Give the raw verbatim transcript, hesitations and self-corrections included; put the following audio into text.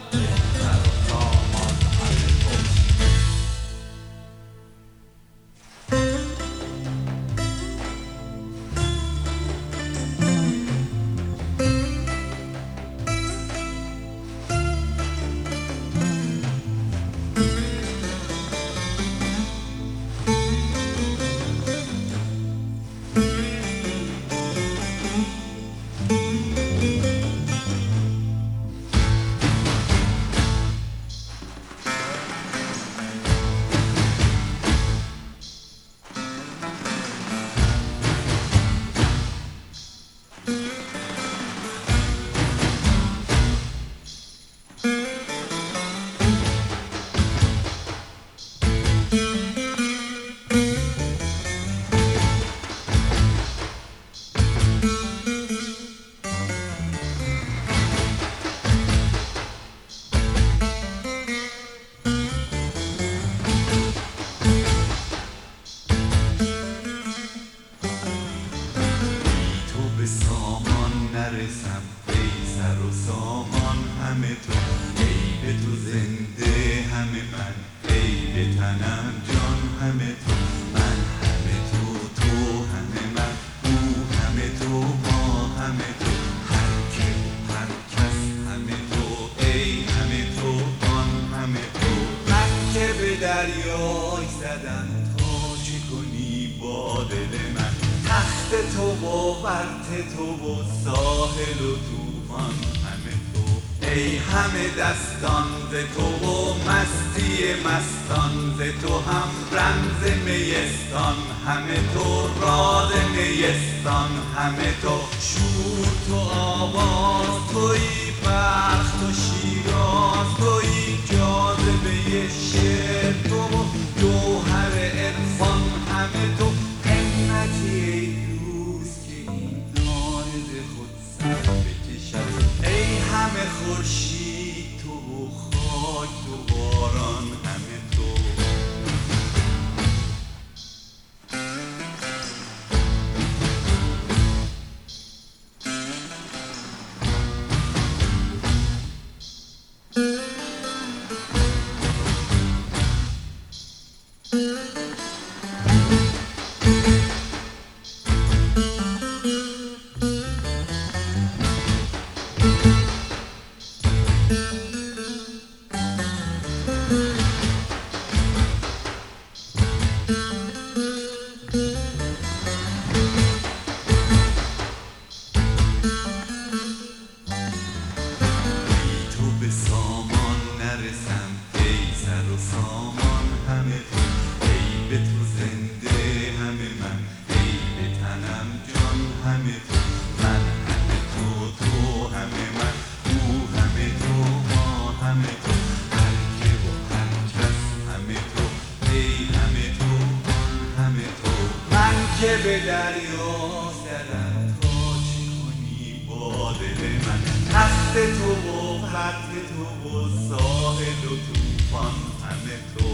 نرسم ای سر و سامان همه تو، ای به تو زنده همه من، ای به تنم جان همه تو، من همه تو تو همه من، او همه تو ما همه تو، هر که و هر کس همه تو، ای همه تو آن همه تو. من که به دریای زدم تا چه کنی با دل من، تخت تو و ورت تو و ساحل و طوفان همه تو، ای همه دستان ز تو و مستی مستان ز تو، هم رمز میستان همه تو، راز نیستان همه تو، شور تو آواز تویی، بخت و شیراز تویی، جاذبه شعر تو و جوهر عرفان همه تو، همتی ای دوست که این دانه ز خود سر بکشد، ای همه خورشید تو و خاک تو باران همه تو. که به دریا زدم تا چه کنی با دل من، تخت تو و خط تو و ساحل و طوفان همه تو.